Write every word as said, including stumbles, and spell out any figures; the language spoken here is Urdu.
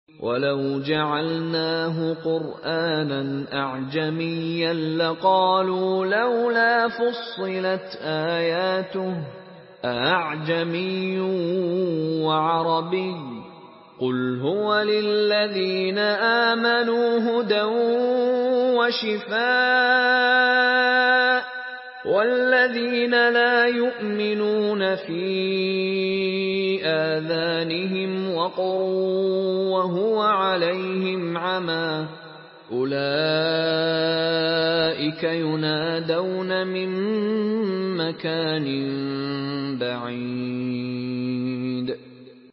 وَلَوْ جَعَلْنَاهُ قُرْآنًا أَعْجَمِيًّا لَّقَالُوا لَوْلَا فُصِّلَتْ آيَاتُهُ أَأَعْجَمِيٌّ وَعَرَبِيٌّ ۗ قُلْ هُوَ لِلَّذِينَ آمَنُوا هُدًى وَشِفَاءٌ ۖ وَالَّذِينَ لَا يُؤْمِنُونَ فِي آذَانِهِمْ وَقْرٌ وَهُوَ عَلَيْهِمْ عَمًى ۚ أُولَٰئِكَ يُنَادَوْنَ مِن مَّكَانٍ بَعِيدٍ